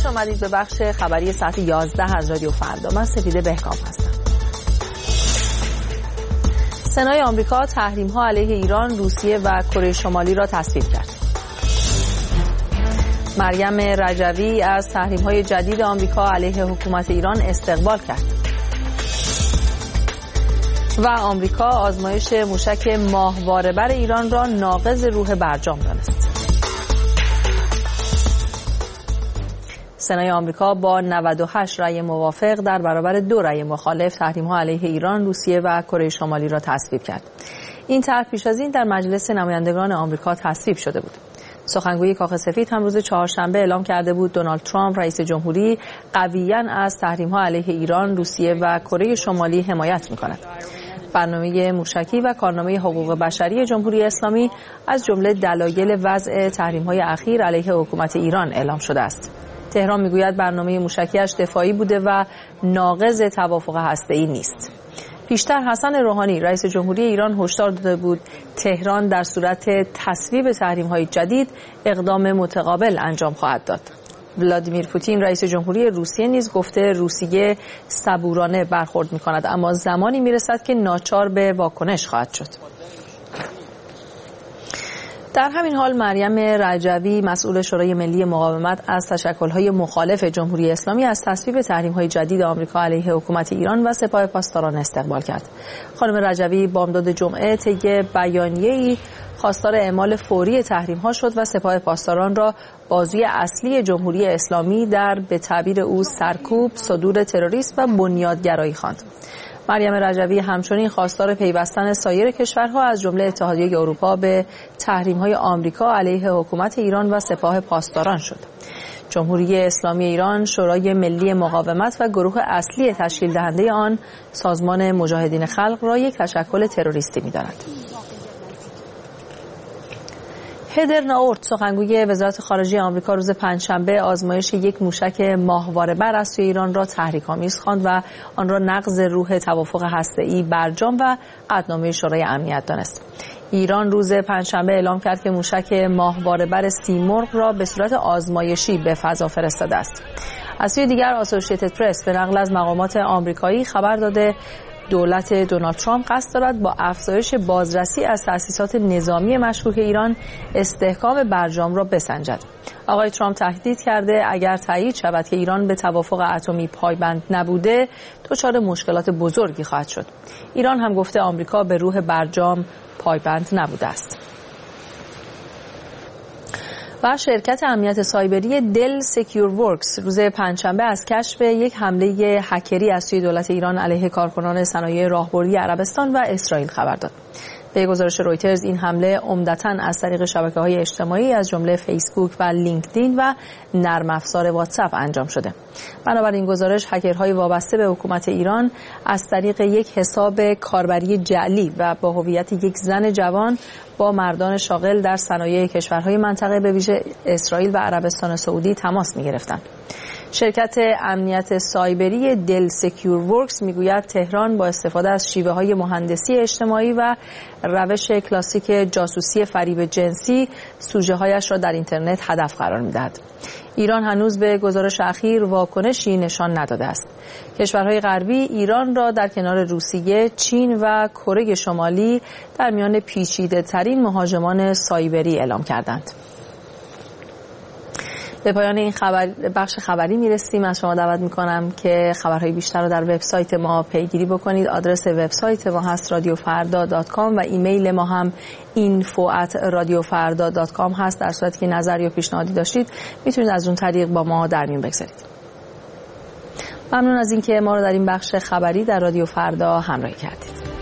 خوش آمدید به بخش خبری ساعت 11 از رادیو فردا. من سپیده بهکام هستم. سنای آمریکا تحریم‌ها علیه ایران، روسیه و کره شمالی را تصویب کرد. مریم رجوی از تحریم‌های جدید آمریکا علیه حکومت ایران استقبال کرد. و آمریکا آزمایش موشک ماهواره‌بر ایران را ناقض روح برجام دانست. سنای آمریکا با 98 رأی موافق در برابر 2 رأی مخالف تحریم‌ها علیه ایران، روسیه و کره شمالی را تصویب کرد. این طرح پیش از این در مجلس نمایندگان آمریکا تصویب شده بود. سخنگوی کاخ سفید هم روز چهارشنبه اعلام کرده بود دونالد ترامپ رئیس جمهوری قویاً از تحریم‌ها علیه ایران، روسیه و کره شمالی حمایت می‌کند. برنامه موشکی و کارنامه حقوق بشری جمهوری اسلامی از جمله دلایل وضع تحریم‌های اخیر علیه حکومت ایران اعلام شده است. تهران میگوید برنامه موشکیش دفاعی بوده و ناقض توافق هسته‌ای نیست. پیشتر حسن روحانی رئیس جمهوری ایران هشدار داده بود تهران در صورت تصویب تحریم‌های جدید اقدام متقابل انجام خواهد داد. ولادیمیر پوتین رئیس جمهوری روسیه نیز گفته روسیه صبورانه برخورد می‌کند، اما زمانی میرسد که ناچار به واکنش خواهد شد. در همین حال مریم رجوی مسئول شورای ملی مقاومت از تشکل‌های مخالف جمهوری اسلامی از تصویب تحریم‌های جدید آمریکا علیه حکومت ایران و سپاه پاسداران استقبال کرد. خانم رجوی بامداد جمعه طی بیانیه‌ای خواستار اعمال فوری تحریم‌ها شد و سپاه پاسداران را بازوی اصلی جمهوری اسلامی در به تعبیر او سرکوب، صدور تروریسم و بنیادگرایی خواند. مریم رجوی همچنین خواستار پیوستن سایر کشورها از جمله اتحادیه اروپا به تحریم‌های آمریکا علیه حکومت ایران و سپاه پاسداران شد. جمهوری اسلامی ایران شورای ملی مقاومت و گروه اصلی تشکیل دهنده آن سازمان مجاهدین خلق را یک تشکل تروریستی می‌داند. هدر ناورت سخنگوی وزارت خارجه آمریکا روز پنجشنبه آزمایش یک موشک ماهواره‌بر از سوی ایران را تحریک‌آمیز خواند و آن را نقض روح توافق هسته‌ای برجام و قطعنامه شورای امنیت دانست. ایران روز پنجشنبه اعلام کرد که موشک ماهواره‌بر سیمرغ را به صورت آزمایشی به فضا فرستاده است. از سوی دیگر اسوسییتد پرس به نقل از مقامات آمریکایی خبر داده دولت دونالد ترامپ قصد دارد با افزایش بازرسی از تأسیسات نظامی مشکوک ایران استحکام برجام را بسنجد. آقای ترامپ تهدید کرده اگر تایید شود که ایران به توافق اتمی پایبند نبوده دچار مشکلات بزرگی خواهد شد. ایران هم گفته آمریکا به روح برجام پایبند نبوده است. و شرکت امنیت سایبری دل سکیور ورکس روز پنجشنبه از کشف یک حمله هکری از سوی دولت ایران علیه کارکنان صنایع راهبردی عربستان و اسرائیل خبر داد. به گزارش رویترز این حمله عمدتاً از طریق شبکه‌های اجتماعی از جمله فیسبوک و لینکدین و نرم افزار واتساپ انجام شده. بنابراین گزارش هکرهای وابسته به حکومت ایران از طریق یک حساب کاربری جعلی و با هویت یک زن جوان با مردان شاغل در صنایع کشورهای منطقه به ویژه اسرائیل و عربستان سعودی تماس می‌گرفتند. شرکت امنیت سایبری دل سکیور ورکس میگوید تهران با استفاده از شیوه‌های مهندسی اجتماعی و روش کلاسیک جاسوسی فریب جنسی سوژه‌هایش را در اینترنت هدف قرار می‌دهد. ایران هنوز به گزارش اخیر واکنشی نشان نداده است. کشورهای غربی ایران را در کنار روسیه، چین و کره شمالی در میان پیچیده‌ترین مهاجمان سایبری اعلام کردند. به پایان این بخش خبری میرسیم. از شما دعوت میکنم که خبرهای بیشتر رو در وبسایت ما پیگیری بکنید. آدرس وبسایت ما هست radiofarda.com و ایمیل ما هم info@radiofarda.com هست. در صورتی که نظر یا پیشنهادی داشتید میتونید از اون طریق با ما در میون بگذارید. ممنون از اینکه ما رو در این بخش خبری در رادیو فردا همراهی کردید.